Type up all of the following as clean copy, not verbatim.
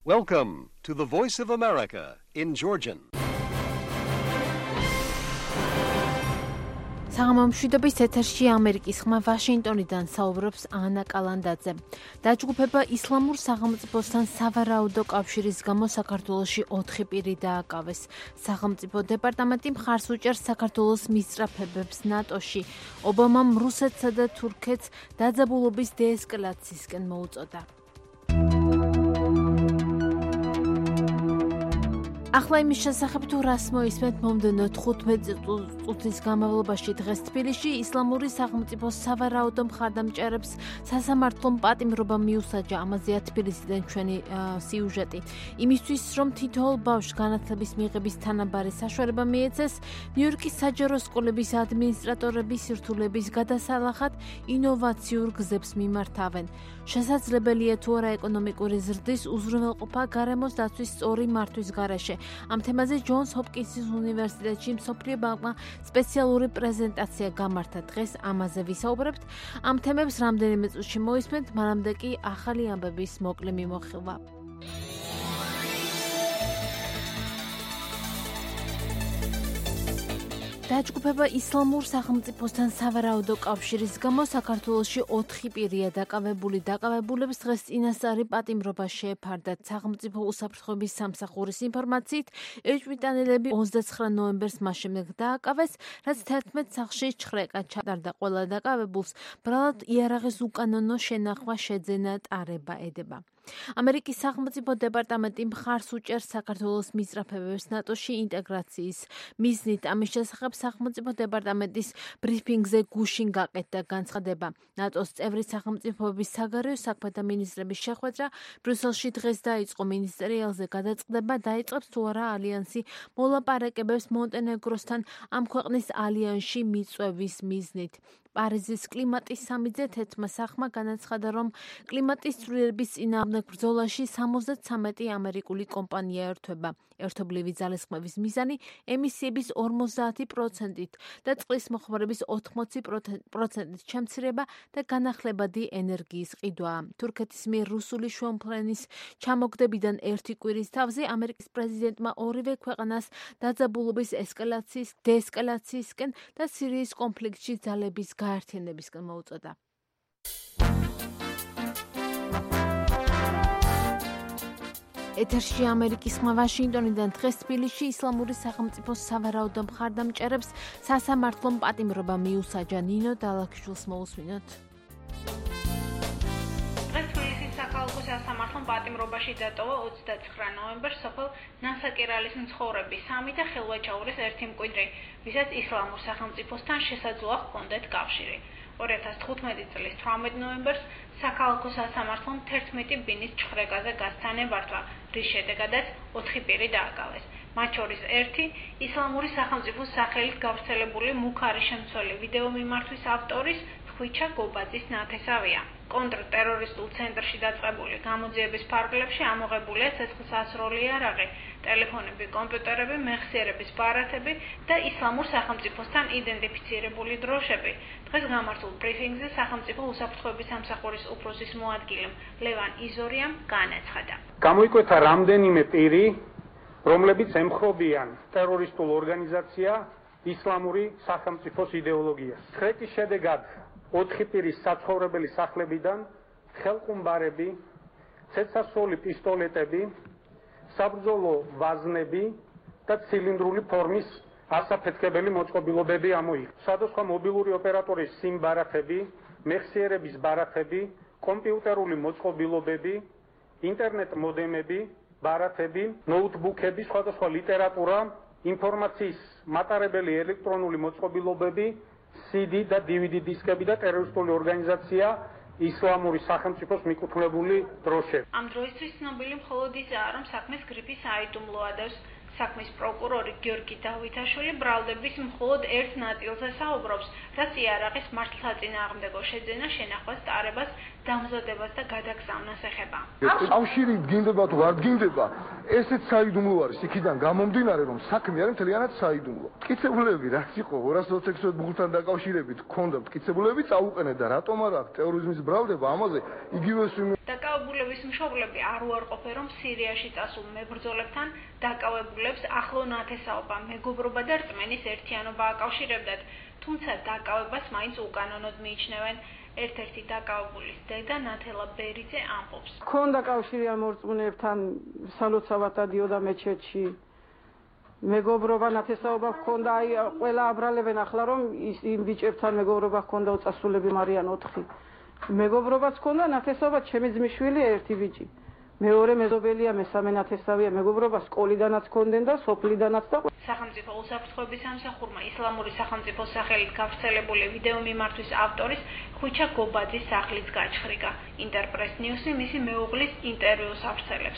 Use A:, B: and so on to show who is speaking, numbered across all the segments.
A: Welcome to the Voice of America in Georgian.
B: საღამომშვიდობის ეთერში ამერიკის ხმა ვაშინგტონიდან საუბრობს ანა კალანდაძე. დაჯგუფება ისლამურ სახელმწიფოსთან სავარაუდო კავშირის გამო საქართველოში 4 პირი დააკავეს. სახელმწიფო დეპარტამენტი მხარს უჭერს საქართველოს მისწრაფებებს ნატოში. ობამამ რუსეთსა და თურქეთს დაძაბულობის დეესკალაციისკენ მოუწოდა. ახლა იმის შესახებ თუ რას მოისმენთ მომდევნო 15 წუთის განმავლობაში დღეს თბილისში ისლამური სახელმწიფოს სავარაუდო მხარდამჭერებს სასამართლომ პატიმრობა მიუსაჯა. ამაზეა თბილისიდან ჩვენი სიუჟეტი. იმისთვის რომ თითოეულ ბავშვს განათლების მიღების თანაბარი საშუალება მიეცეს, ნიუ-იორკის საჯარო სკოლების ადმინისტრატორები სირთულეების გადასალახად ინოვაციურ გზებს მიმართავენ. შესაძლებელია თუ არა ეკონომიკური ზრდის უზრუნველყოფა გარემოს დაცვის სწორი მართვის გარეშე. ამ თემაზე ჯონს ჰოპკინსის უნივერსიტეტში მსოფლიო ბანკმა სპეციალური პრეზენტაცია გამართა. დღეს ამაზე ვისაუბრებთ. ამ თემებს რამდენიმე წუთში მოისმენთ, მანამდე კი ახალი ამბების მოკლე მიმოხილვა. დაჯგუფება ისლამურ სახელმწიფოსთან სავარაუდო კავშირის გამო საქართველოში 4 პირია დაკავებული. დაკავებულებს დღეს წინასწარი პატიმრობა შეეფარდათ. სახელმწიფო უსაფრთხოების სამსახურის ინფორმაციით, ეჭვმიტანილები 29 ნოემბერს მას შემდეგ დააკავეს, რაც 11 სახლში ჩხრეკა ჩატარდა. ყველა დაკავებულს ბრალად იარაღის უკანონო შენახვა, შეძენა, ტარება ედება. ამერიკის სახელმწიფო დეპარტამენტი მხარს უჭერს საქართველოს მისწრაფებებს ნატოში ინტეგრაციის მიზნით. ამის შესახებ სახელმწიფო დეპარტამენტის ბრიფინგზე გუშინ გაკეთდა განცხადება. ნატოს წევრი სახელმწიფოების საგარეო საქმეთა მინისტრების შეხვედრა ბრიუსელში დღეს დაიწყო. მინისტერიალზე გადაწყდება დაიწყებს თუ არა ალიანსი მოლაპარაკებებს მონტენეგროსთან ამ ქვეყნის ალიანსში მიწვევის მიზნით. პარიზის კლიმატის სამიზნე თეთრმა სახმა განაცხადა, რომ კლიმატის ცვლილების წინააღმდეგ ბრძოლაში 73 ამერიკული კომპანია ერთვება. ერთობლივი ძალისხმევის მიზანი ემისიების 50%-ით და წყლის მოხმარების 80%-ით შემცირება და განახლებადი ენერგიის ყიდვაა. თურქეთის მიერ რუსული შუამფრენის ჩამოგდებიდან ერთი კვირის თავზე ამერიკის პრეზიდენტმა ორივე ქვეყანას დაძაბულობის დეესკალაციისკენ და სირიის კონფლიქტში ძალების გაერთიანებისკენ მოუწოდა. ეთერში ამერიკის ხმა ვაშინგტონიდან დღეს თბილისში ისლამური სახელმწიფოს სავარაუდო მხარდამჭერებს სასამართლომ პატიმრობა მიუსაჯა. ნინო დალაქიშვილს მოусმინოთ.
C: დღეს თბილისის საქალაქო სასამართლომ პატიმრობაში დატოვა 29 ნოემბერს სოფელ ნასაკირალის მცხოვრები 3 და ხელვაჩაურის 1 მკვიდრი, ვისაც ისლამურ სახელმწიფოსთან შესაძლოა ჰქონდეთ კავშირი. 2015 წლის 18 ნოემბერს საქალაქო სასამართლომ 11 ბინის ჩხრეკაზე გასცანებართვა, რის შედეგადაც 4 პირი დააკავეს. მათ შორის ერთი ისლამური სახელმწიფოს სახელით გავრცელებული მუქარი შემცველი ვიდეო მიმართვის ავტორის ხვიჩა გობაძის ნათესავია. კონტრტერორისტულ ცენტრში დაწყებული გამოძიების ფარგლებში ამოღებულია ცეცხლსასროლი იარაღი, ტელეფონები, კომპიუტერები, მეხსიერების ბარათები და ისლამურ სახელმწიფოსთან იდენტიფიცირებული დროშები. დღეს გამართულ ბრიფინგზე სახელმწიფო უსაფრთხოების სამსახურის უფროსის მოადგილემ ლევან იზორიამ განაცხადა.
D: გამოიკვეთა რამდენიმე პირი, რომლებიც ემხრობიან ტერორისტულ ორგანიზაცია ისლამური სახელმწიფოს იდეოლოგიას. ცხრეკის შედეგად 4 პირის საცხოვრებელი სახლებიდან ხელყუმბარები, ცეცხლსასროლი პისტოლეტები, საბრძოლო ვაზნები და ცილინდრული ფორმის ასაფეთქებელი მოწყობილობები ამოიღეს. სხვადასხვა მობილური ოპერატორის SIM ბარათები, მეხსიერების ბარათები, კომპიუტერული მოწყობილობები, ინტერნეტ მოდემები, ბარათები, ნოუთბუქები, სხვადასხვა ლიტერატურა, ინფორმაციის მატარებელი ელექტრონული მოწყობილობები, CD და DVD დისკები და ტერორისტული ორგანიზაცია ისლამური სახელმწიფოს მიკუთვნებული დროშები.
C: ამ დროისთვის ცნობილი მხოლოდ ისაა, რომ საქმეს გრიფის აიდუმლო ადევს. საქმის პროკურორი გიორგი დავითაშვილი ბრალდების მხოლოდ ერთ ნაწილზე საუბრობს, რაც იარაღის მართლსაწინააღმდეგო შეძენა, შენახვას, ტარებას, დამზადებას და გადაგზავნას ეხება.
E: კავშირი დგინდება თუ არ დგინდება, ესეც საიდუმლო არის იქიდან გამომდინარე რომ საქმე არის მთლიანად საიდუმლო. მტკიცებულები რაც იყო 226 ბუნკთან დაკავშირებით ქონდა მტკიცებულები წაუყენეთ და რატომ არ აქვს ტერორიზმის ბრალდება ამაზე იგივე
C: დაკავებულების მშობლები არ უარყოფენ რომ სირიაში წასულ მებრძოლებთან დაკავებულებს ახლო ნათესაობა მეგობრობა და რწმენის ერთიანობა აკავშირებდათ, თუმცა დაკავებას მაინც უკანონოდ მიიჩნევენ. ერთ-ერთი დაკავებულის დედა ნათელა ბერიძე ამბობს.
F: ქონდა კავშირი ამ მორწმუნეებთან სალოცავად დადიოდა მეჩეთში. მეგობრობა ნათესაობა ჰქონდა, აი ყველა აბრალებენ ახლა რომ იმ ბიჭებთან მეგობრობა ჰქონდა უწასულები მარიან 4. მეგობრობაც ჰქონდა ნათესაობა ჩემი ძმისშვილი ერთი ბიჭი. მეორე მეზობელია, მესამე ნათესავია, მეგობრობა სკოლიდანაც ჰქონდენ და სოფლიდანაც და
C: სახელმწიფო უსაფრთხოების სამსახურმა ისლამური სახელმწიფოს სახელით გავრცელებული ვიდეო მიმართვის ავტორის ხვიჩა გობაძის სახლიც გაჩხრიკა. ინტერპრეს ნიუსი მისი მეუღლის ინტერვიუს ავრცელებს.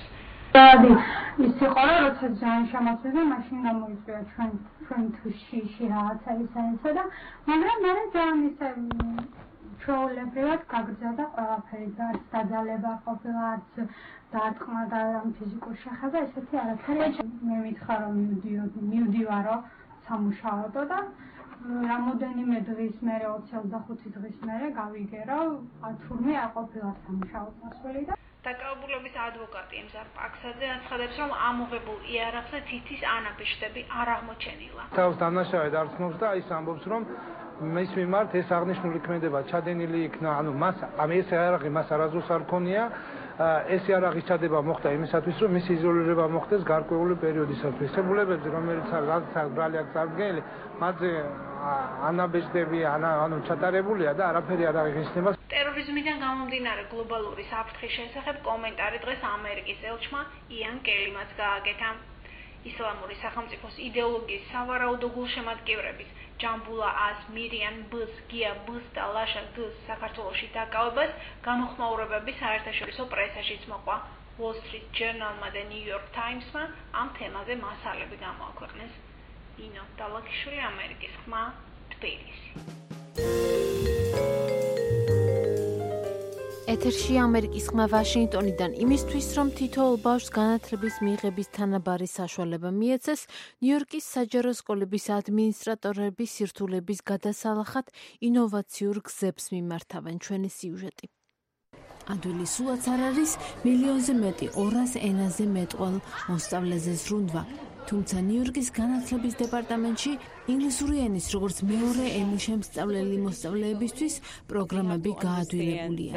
G: ის იყო რომ როცა ძალიან შემოწმდა მაშინ გამოიწვია ჩვენ თვისში რაღაცა ისე და მაგრამ მე ძალიან ისე ჩვეულებრივად გაგრძელდა ყველაფერი და არც დაძალება ყოფილა არც დარტყმა და ამ ფიზიკურ შეხება ესეთი არაფერი. მე მითხრა რომ მივდივარო სამუშაოდო და რამოდენიმე დღის მერე 25 დღის მერე გავიგერო თურმე არ ყოფილა სამუშაო წასული და
C: დაკავებულების ადვოკატი ემზარ პაქსაძე აცხადებს რომ ამოღებულ იარაღზე თითის ანაბეჭდები არ აღმოჩენილა.
H: თავს დამნაშავედ არ ცნობს და ის ამბობს რომ მის მიმართ ეს აღნიშნული ქმედება ჩადენილი იქნა, ანუ მას ამ ეს იარაღი მას არასდროს არ ქონია. ეს იარაღის ჩადება მოხდა იმისათვის რომ მისი იზოლირება მოხდეს გარკვეული პერიოდისათვის. ესებულებებზე რომელიც ბრალი აქვს წარდგენილი, მათზე ანაბეჭდები ანუ ჩატარებულია და არაფერი არ აღინიშნება.
C: ტერორიზმიდან გამომდინარე გლობალური საფრთხის შესახებ კომენტარი დღეს ამერიკის ელჩმა იან კელიმაც გააკეთა. ისლამური სახელმწიფოს იდეოლოგიის სავარაუდო გულშემატკივრების ჯამბულა ას, მირიან ბს, გია ბს და ლაშა გს საქართველოში დაკავებას გამოხმაურებები საერთაშორისო პრესაშიც მოყვა. Wall Street Journal-მა და New York Times-მა ამ თემაზე მასალები გამოაქვეყნეს. ინო დალაკიშვილი, ამერიკის ხმა, თბილისი.
B: ეთერში ამერიკის ხმა ვაშინგტონიდან იმისთვის, რომ თითოეულ ბავშვს განათლების მიღების თანაბარი საშუალება მიეცეს, ნიუ-იორკის საჯარო სკოლების ადმინისტრატორების სირთულების გადასალახად ინოვაციურ გზებს მიმართავენ. ჩვენი სიუჟეტი. ადვილი სულაც არ არის მილიონზე მეტი 200 ენაზე მეტყვალ მოსწავლეზე ზრუნვა. თუმცა ნიუ-იორკის განათლების დეპარტამენტში ინგლისური ენის როგორც მეორე ენის შემსწავლელი მოსწავლეებისთვის პროგრამები გაადვილებულია.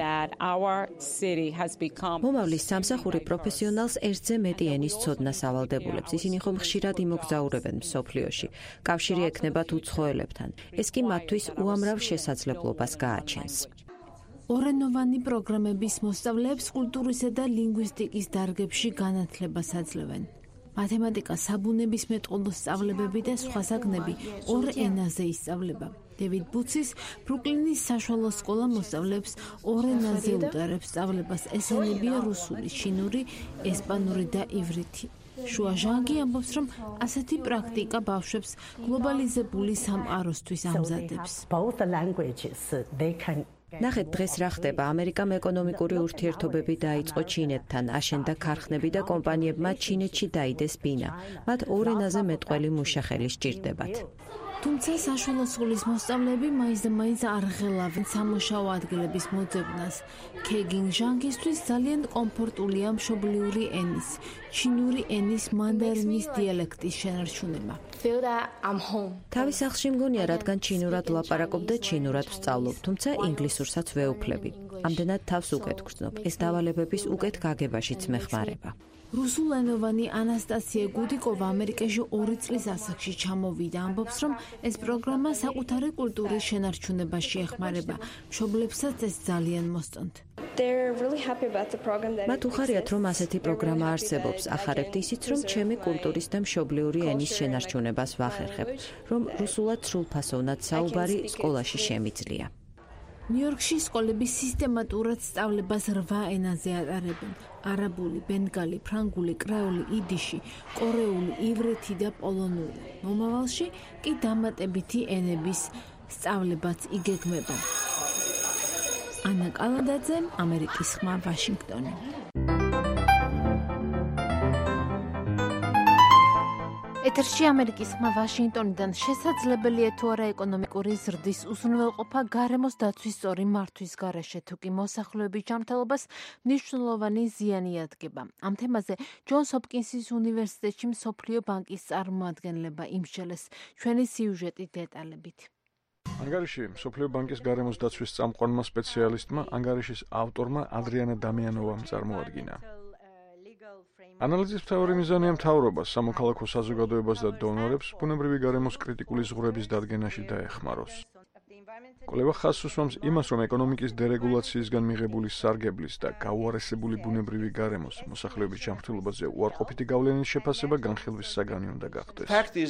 I: მომავლის სამსახური პროფესიონალს ერთზე მეტი ენის ცოდნას ავალდებულებს. ისინი ხომ ხშირად იმოგზაურებენ მსოფლიოში. კავშირი ექნებათ უცხოელებთან. ეს კი მათთვის უამრავ შესაძლებლობას გააჩენს.
B: ორენოვანი პროგრამების მოსწავლეებს კულტურისა და ლინგვისტიკის დარგებში განათლებას აძლევენ. მათემატიკა, საბუნებისმეტყველო სწავლებები და სხვა საგნები ორ ენაზე ისწავლება. დევიდ ბუცის ბრუკლინის საშუალო სკოლა მოსწავლეებს ორ ენაზე უტარებს სწავლებას. ესენებია რუსული, ჩინური, ესპანური და ივრითი. შუა ჟანგი ამბობს, რომ ასეთი პრაქტიკა ბავშვებს გლობალიზებული სამყაროსთვის ამზადებს.
I: ნახეთ დღეს რა ხდება. ამერიკამ ეკონომიკური ურთიერთობები დაიწყო ჩინეთთან, აშენდა ქარხნები და კომპანიებმა ჩინეთში დაიდეს ბინა. მათ ორ ენაზე მეტყველი მუშახელი სჭირდებათ.
B: თუმცა საშუალო სკოლის მოსწავლეები მაინც და მაინც არ ღელავენ სამუშაო ადგილების მოძებნას. ქეგინ ჟანგისთვის ძალიან კომფორტულია მშობლიური ენის, ჩინური ენის მანდარინის დიალექტის შენარჩუნება.
I: თავის სახლში მგონია, რადგან ჩინურად ვლაპარაკობ და ჩინურად ვსწავლობ, თუმცა ინგლისურსაც ვეუფლები. ამდენად თავს უკეთ გრძნობ. ეს დავალებების უკეთ გაგებაშიც მეხმარება.
B: რუსულენოვანი ანასტასია გუდიკოვა ამერიკაში 2 წლის ასაკში ჩამოვიდა. ამბობს, რომ ეს პროგრამა საკუთარი კულტურის შენარჩუნებაში ეხმარება. მშობლებსაც ეს ძალიან მოსწონთ.
I: მათ უხარიათ, რომ ასეთი პროგრამა არსებობს. ახარებთ ისიც, რომ ჩემი კულტურის და მშობლიური ენის შენარჩუნებას ვახერხებ, რომ რუსულად სრულფასოვნად საუბარი სკოლაში შემიძლია.
B: ნიუ-იორკში სკოლები სისტემატურად სწავლებას 8 ენაზე ატარებენ. არაბული, ბენგალი, ფრანგული, კრეოლი, იდიში, კორეული, ივრეთი და პოლონური. მომავალში კი დამატებითი ენების სწავლებაც იგეგმება. ანა კალანდაძე, ამერიკის ხმა, ვაშინგტონი. ეთერში ამერიკის ხმა ვაშინგტონიდან შესაძლებელია თუ არა ეკონომიკური ზრდის უზრუნველყოფა გარემოს დაცვის სწორი მართვის გარეშე, თუ კი მოსახლეობის ჯანმრთელობას მნიშვნელოვანი ზიანი ადგება. ამ თემაზე ჯონს ჰოპკინსის უნივერსიტეტში მსოფლიო ბანკის წარმომადგენლება იმსჯელეს. ჩვენი სიუჟეტი დეტალებით.
J: ანგარიში მსოფლიო ბანკის გარემოს დაცვის წამყვანმა სპეციალისტმა ანგარიშის ავტორმა ადრიანა დამიანოვამ წარმოადგინა. ანალიზის მთავარი მიზანია მთავრობას, სამოქალაქო საზოგადოებას და დონორებს ბუნებრივი გარემოს კრიტიკული ზღვრების დადგენაში დაეხმაროს. კვლევა ხაზს უსვამს იმას, რომ ეკონომიკის დერეგულაციისგან მიღებული სარგებლის და გაუარესებული ბუნებრივი გარემოს მოსახლეობის ჯანმრთელობაზე უარყოფითი გავლენის შეფასება განხილვის საგანი უნდა გახდეს.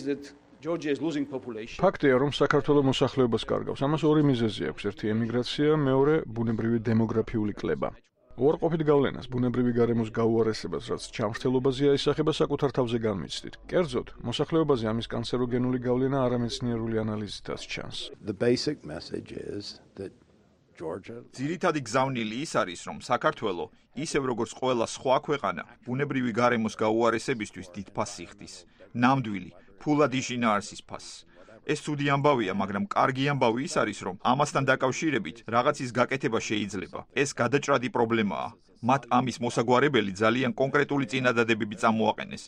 J: ფაქტია, რომ საქართველოს მოსახლეობას კარგავს. ამას ორი მიზეზი აქვს: ერთი ემიგრაცია, მეორე ბუნებრივი დემოგრაფიული კლება. უარყოფით გავლენას ბუნებრივი გარემოს გაუარესებას, რაც ჯანმრთელობაზე აისახება, საკუთარ თავზე განვიცდით. კერძოდ, მოსახლეობაზე ამის კანცეროგენული გავლენა არამეცნიერული ანალიზითაც ჩანს.
K: ძირითადი გზავნილი ის არის, რომ საქართველო, ისევ როგორც ყველა სხვა ქვეყანა, ბუნებრივი გარემოს გაუარესებისთვის დიდ ფასს იხდის. ნამდვილი, ფულად იშინაარსის ფასს. ეს ცუდი ამბავია, მაგრამ კარგი ამბავი ის არის, რომ ამასთან დაკავშირებით რაღაცის გაკეთება შეიძლება. ეს გადაჭრადი პრობლემაა. მათ ამის მოსაგვარებელი ძალიან კონკრეტული წინადადებები წამოაყენეს.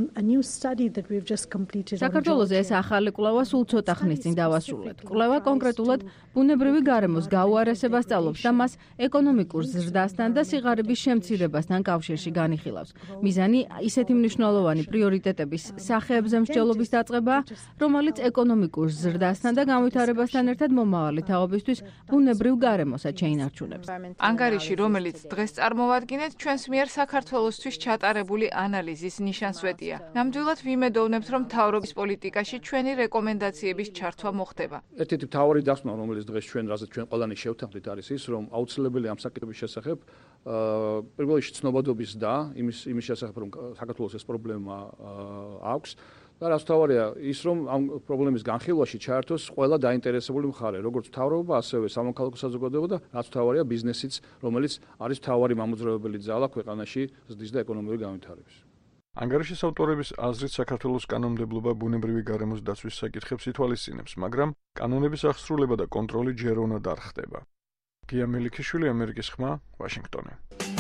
L: საქართველოზე ეს ახალი კვლევა სულ ცოტა ხნის წინ დავასრულეთ. კვლევა კონკრეტულად ბუნებრივი გარემოს გაუარესებას სწავლობს და მას ეკონომიკურ ზრდასთან და სიღარიბის შემცირებასთან კავშირში განიხილავს. მიზანი ისეთი მნიშვნელოვანი პრიორიტეტების სახეებზე მსჯელობის დაწყებაა, რომელიც ეკონომიკურ ზრდასთან და განვითარებასთან ერთად მომავალი თაობისთვის ბუნებრივ გარემოსაც შეინარჩუნებს.
M: ანგარიში, რომელიც დღეს მოვადგინეთ ჩვენს მიერ საქართველოსთვის ჩატარებული ანალიზის ნიშანსვეტია. ნამდვილად ვიმედოვნებთ, რომ მთავრობის პოლიტიკაში ჩვენი რეკომენდაციების ჩართვა მოხდება.
N: ერთ-ერთი მთავარი დასკვნა, რომელიც დღეს რაზეც ჩვენ ყველანი შევთანხმდით, არის ის, რომ აუცილებელი ამ საკითხების შესახებ პირველ რიგში ცნობადობის და იმის შესახებ, რომ საქართველოს ეს პრობლემა აქვს. და რაც თავარია ის, რომ ამ პრობლემის განხილვაში ჩაერთოს ყველა დაინტერესებული მხარე, როგორც მთავრობა, ასევე სამოქალაქო საზოგადოება და რაც თავარია ბიზნესიც, რომელიც არის მთავარი მამოძრავებელი ძალა ქვეყანაში ზრდის და ეკონომიკური განვითარების.
J: ანგარიშის ავტორების აზრით საქართველოს კანონმდებლობა ბუნებრივი გარემოს დაცვის საკითხებს ითვალისწინებს, მაგრამ კანონების აღსრულება და კონტროლი ჯეროვნად არ ხდება. გია მელიქიშვილი, ამერიკის ხმა, ვაშინგტონი.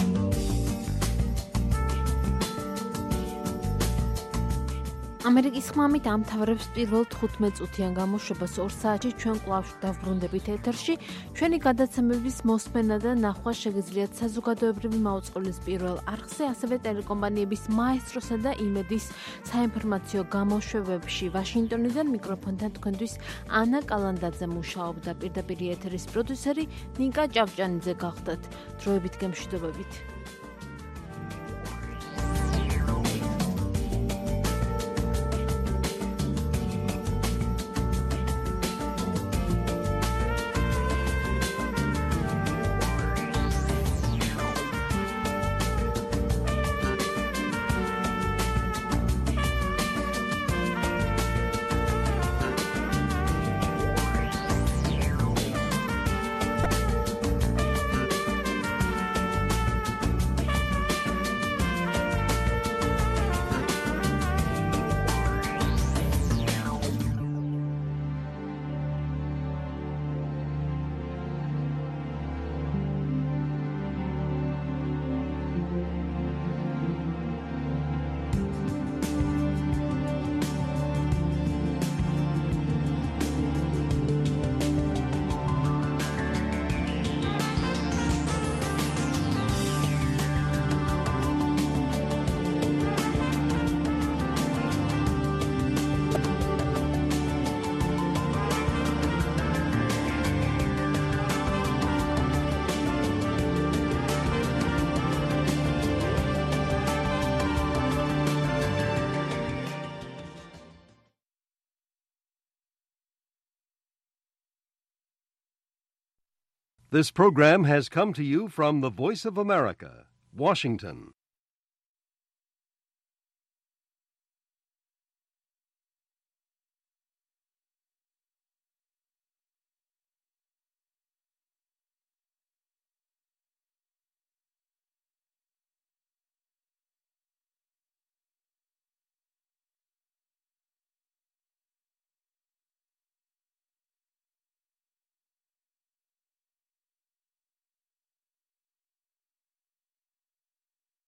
B: ამერიკის ხმამით ამთავრებს პირველ 15 წუთიან გამოშვებას 2 საათში ჩვენ კვლავ დავბრუნდებით ეთერში. ჩვენი გადაცემების მოსმენა და ნახვა შეგიძლიათ საზოგადოებრივი მაუწყებლის პირველ არხზე, ასევე ტელეკომპანიების მაესტროსა და იმედის საინფორმაციო გამოშვებებში. ვაშინგტონიდან მიკროფონთან თქვენთვის ანა კალანდაძე მუშაობდა, პირდაპირ ეთერის პროდიუსერი ნიკა ჭავჭანიძე გახდათ. დროებით გემშვიდობებით.
A: This program has come to you from the Voice of America, Washington.